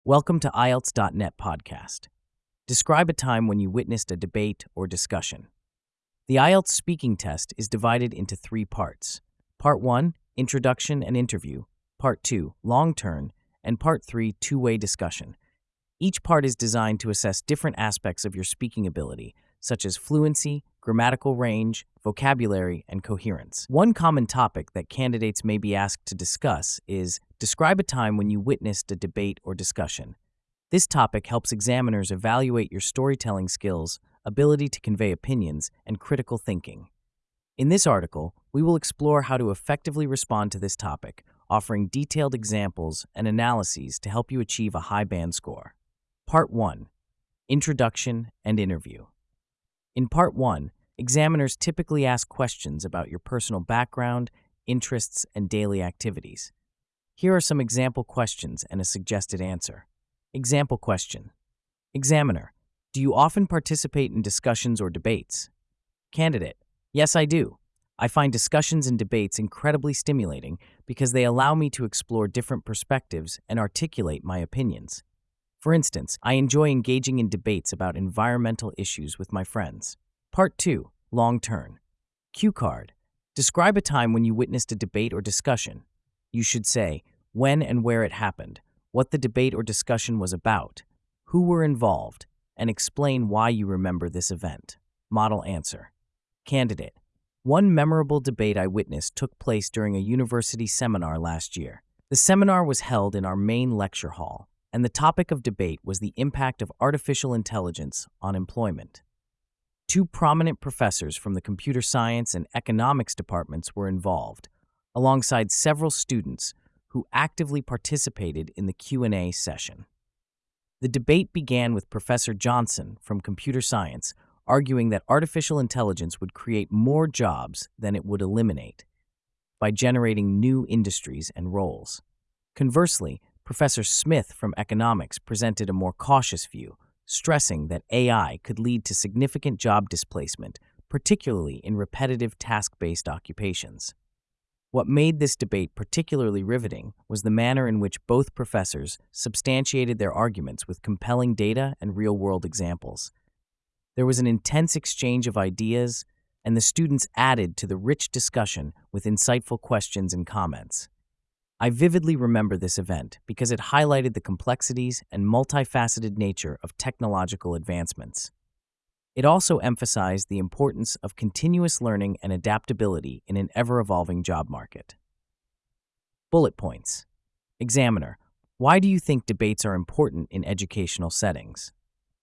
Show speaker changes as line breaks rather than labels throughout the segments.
Welcome to IELTS.net podcast. Describe a time when you witnessed a debate or discussion. The IELTS speaking test is divided into 3 parts. Part 1, Introduction and Interview. Part 2, Long Turn. And Part 3, Two-Way Discussion. Each part is designed to assess different aspects of your speaking ability, such as fluency, grammatical range, vocabulary, and coherence. One common topic that candidates may be asked to discuss is, describe a time when you witnessed a debate or discussion. This topic helps examiners evaluate your storytelling skills, ability to convey opinions, and critical thinking. In this article, we will explore how to effectively respond to this topic, offering detailed examples and analyses to help you achieve a high band score. Part 1. Introduction and Interview. In Part 1, examiners typically ask questions about your personal background, interests, and daily activities. Here are some example questions and a suggested answer. Example question. Examiner, do you often participate in discussions or debates? Candidate, yes, I do. I find discussions and debates incredibly stimulating because they allow me to explore different perspectives and articulate my opinions. For instance, I enjoy engaging in debates about environmental issues with my friends. Part 2. Long Turn. Cue card. Describe a time when you witnessed a debate or discussion. You should say when and where it happened, what the debate or discussion was about, who were involved, and explain why you remember this event. Model answer. Candidate. One memorable debate I witnessed took place during a university seminar last year. The seminar was held in our main lecture hall, and the topic of debate was the impact of artificial intelligence on employment. 2 prominent professors from the computer science and economics departments were involved, alongside several students who actively participated in the Q&A session. The debate began with Professor Johnson from computer science arguing that artificial intelligence would create more jobs than it would eliminate by generating new industries and roles. Conversely, Professor Smith from economics presented a more cautious view, stressing that AI could lead to significant job displacement, particularly in repetitive task-based occupations. What made this debate particularly riveting was the manner in which both professors substantiated their arguments with compelling data and real-world examples. There was an intense exchange of ideas, and the students added to the rich discussion with insightful questions and comments. I vividly remember this event because it highlighted the complexities and multifaceted nature of technological advancements. It also emphasized the importance of continuous learning and adaptability in an ever-evolving job market. Bullet points. Examiner, why do you think debates are important in educational settings?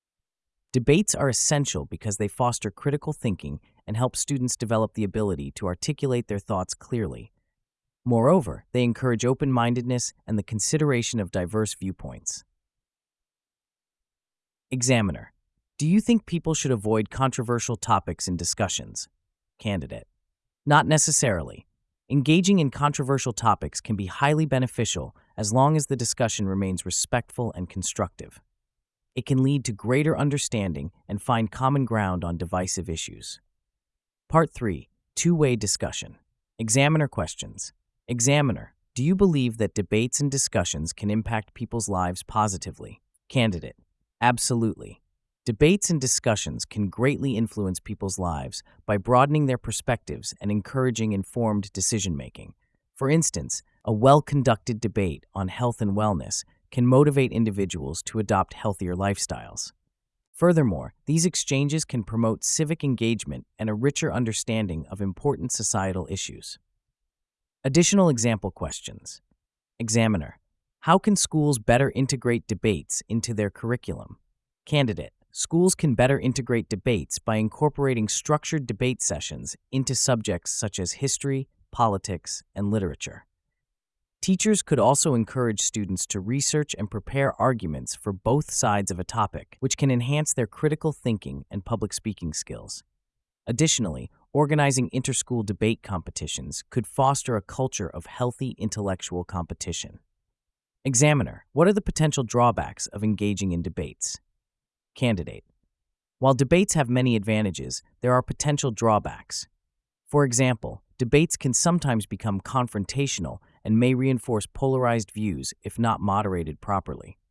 Debates are essential because they foster critical thinking and help students develop the ability to articulate their thoughts clearly. Moreover, they encourage open-mindedness and the consideration of diverse viewpoints. Examiner, do you think people should avoid controversial topics in discussions? Candidate, not necessarily. Engaging in controversial topics can be highly beneficial as long as the discussion remains respectful and constructive. It can lead to greater understanding and find common ground on divisive issues. Part 3. Two-Way Discussion. Examiner questions. Examiner, do you believe that debates and discussions can impact people's lives positively? Candidate, absolutely. Debates and discussions can greatly influence people's lives by broadening their perspectives and encouraging informed decision-making. For instance, a well-conducted debate on health and wellness can motivate individuals to adopt healthier lifestyles. Furthermore, these exchanges can promote civic engagement and a richer understanding of important societal issues. Additional example questions. Examiner, how can schools better integrate debates into their curriculum? Candidate, schools can better integrate debates by incorporating structured debate sessions into subjects such as history, politics, and literature. Teachers could also encourage students to research and prepare arguments for both sides of a topic, which can enhance their critical thinking and public speaking skills. Additionally, organizing inter-school debate competitions could foster a culture of healthy intellectual competition. Examiner, what are the potential drawbacks of engaging in debates? Candidate, while debates have many advantages, there are potential drawbacks. For example, debates can sometimes become confrontational and may reinforce polarized views if not moderated properly.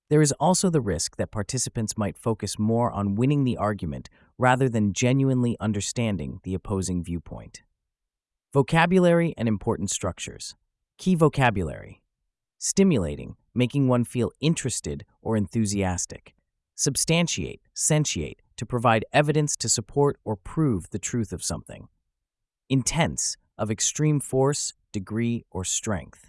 There is also the risk that participants might focus more on winning the argument rather than genuinely understanding the opposing viewpoint. Vocabulary and important structures. Key vocabulary. Stimulating, making one feel interested or enthusiastic. Substantiate, sentiate, to provide evidence to support or prove the truth of something. Intense, of extreme force, degree, or strength.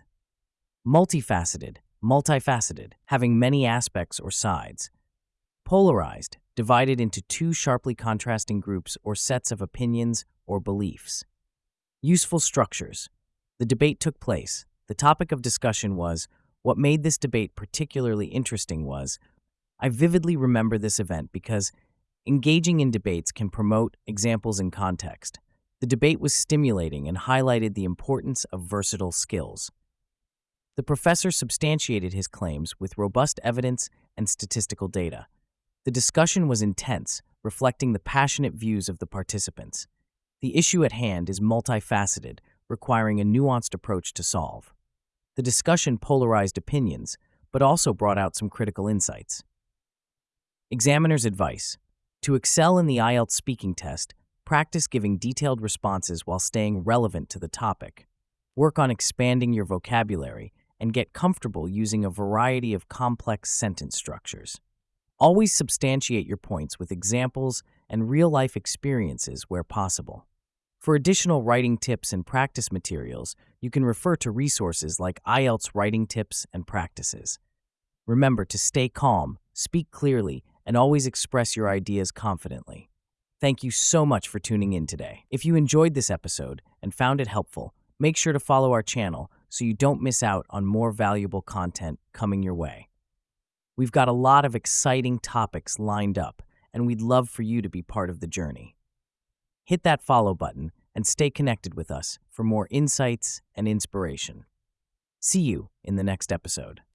Multifaceted, having many aspects or sides. Polarized, divided into two sharply contrasting groups or sets of opinions or beliefs. Useful structures. The debate took place. The topic of discussion was, what made this debate particularly interesting was, I vividly remember this event because engaging in debates can promote examples in context. The debate was stimulating and highlighted the importance of versatile skills. The professor substantiated his claims with robust evidence and statistical data. The discussion was intense, reflecting the passionate views of the participants. The issue at hand is multifaceted, requiring a nuanced approach to solve. The discussion polarized opinions, but also brought out some critical insights. Examiner's advice. To excel in the IELTS speaking test, practice giving detailed responses while staying relevant to the topic. Work on expanding your vocabulary and get comfortable using a variety of complex sentence structures. Always substantiate your points with examples and real-life experiences where possible. For additional writing tips and practice materials, you can refer to resources like IELTS writing tips and practices. Remember to stay calm, speak clearly, and always express your ideas confidently. Thank you so much for tuning in today. If you enjoyed this episode and found it helpful, make sure to follow our channel so you don't miss out on more valuable content coming your way. We've got a lot of exciting topics lined up, and we'd love for you to be part of the journey. Hit that follow button and stay connected with us for more insights and inspiration. See you in the next episode.